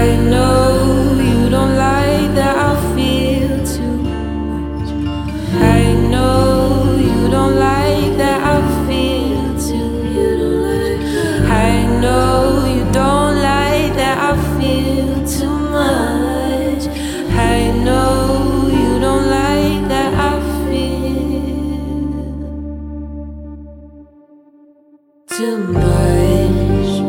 know you don't like that I feel too much. I know you don't like that I feel too. I know you don't like that I feel too much. I know you don't like that I feel too much.